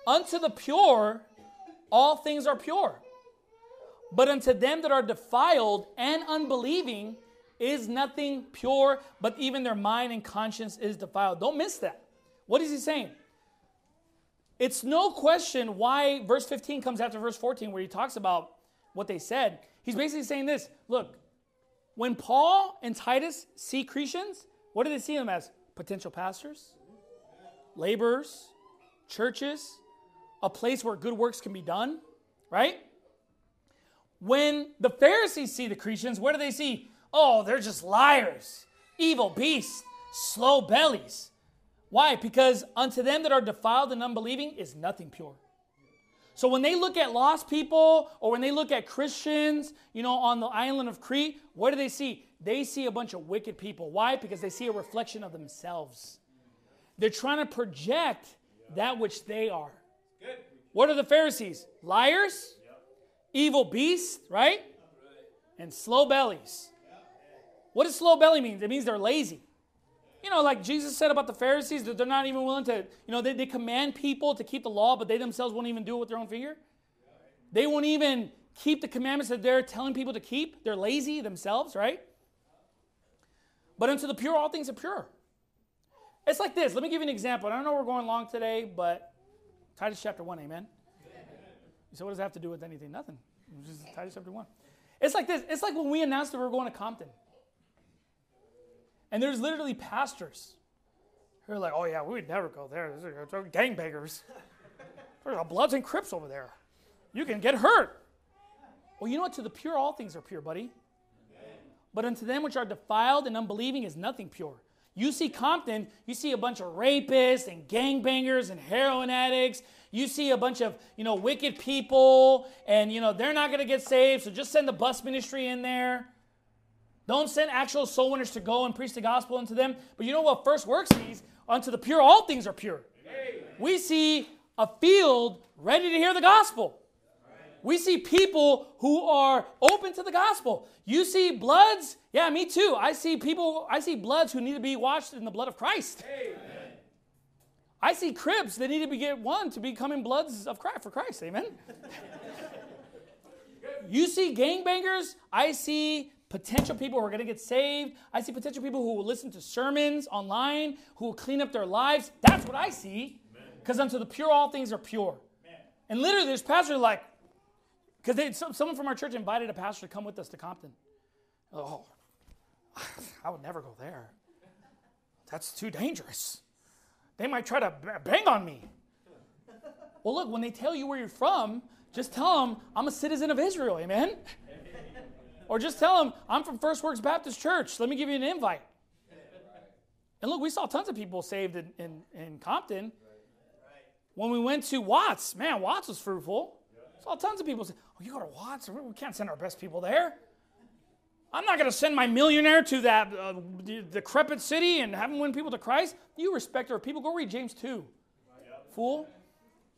Unto the pure, all things are pure. But unto them that are defiled and unbelieving is nothing pure, but even their mind and conscience is defiled. Don't miss that. What is he saying? It's no question why verse 15 comes after verse 14 where he talks about what they said. He's basically saying this. Look, when Paul and Titus see Cretans, what do they see them as? Potential pastors, laborers, churches, a place where good works can be done, right? When the Pharisees see the Cretans, what do they see? Oh, they're just liars, evil beasts, slow bellies. Why? Because unto them that are defiled and unbelieving is nothing pure. So when they look at lost people or when they look at Christians, on the island of Crete, what do they see? They see a bunch of wicked people. Why? Because they see a reflection of themselves. They're trying to project that which they are. What are the Pharisees? Liars, evil beasts, right? And slow bellies. What does slow belly mean? It means they're lazy. Like Jesus said about the Pharisees, that they're not even willing to, they command people to keep the law, but they themselves won't even do it with their own finger. They won't even keep the commandments that they're telling people to keep. They're lazy themselves, right? But unto the pure, all things are pure. It's like this. Let me give you an example. I don't know we're going long today, but Titus chapter 1, amen? You say, what does that have to do with anything? Nothing. It's just Titus chapter 1. It's like this. It's like when we announced that we were going to Compton. And there's literally pastors who are like, oh yeah, we would never go there. There's gangbangers. There's Bloods and Crips over there. You can get hurt. Well, you know what? To the pure, all things are pure, buddy. But unto them which are defiled and unbelieving is nothing pure. You see Compton, you see a bunch of rapists and gangbangers and heroin addicts. You see a bunch of, wicked people, and, they're not going to get saved, so just send the bus ministry in there. Don't send actual soul winners to go and preach the gospel into them. But you know what First Work sees? Unto the pure, all things are pure. Amen. We see a field ready to hear the gospel. We see people who are open to the gospel. You see bloods? Yeah, me too. I see bloods who need to be washed in the blood of Christ. Amen. I see Crips that need to get one to becoming bloods of Christ for Christ. Amen. You see gangbangers? I see potential people who are going to get saved. I see potential people who will listen to sermons online, who will clean up their lives. That's what I see. Because unto the pure, all things are pure. Amen. And literally, there's pastors like, because someone from our church invited a pastor to come with us to Compton. Oh, I would never go there. That's too dangerous. They might try to bang on me. Well, look, when they tell you where you're from, just tell them, I'm a citizen of Israel, amen? Or just tell them, I'm from First Works Baptist Church. Let me give you an invite. And look, we saw tons of people saved in Compton. When we went to Watts, man, Watts was fruitful. Saw tons of people say, oh, you go to Watts? We can't send our best people there. I'm not going to send my millionaire to that decrepit city and have him win people to Christ. You respect our people. Go read James 2. Fool.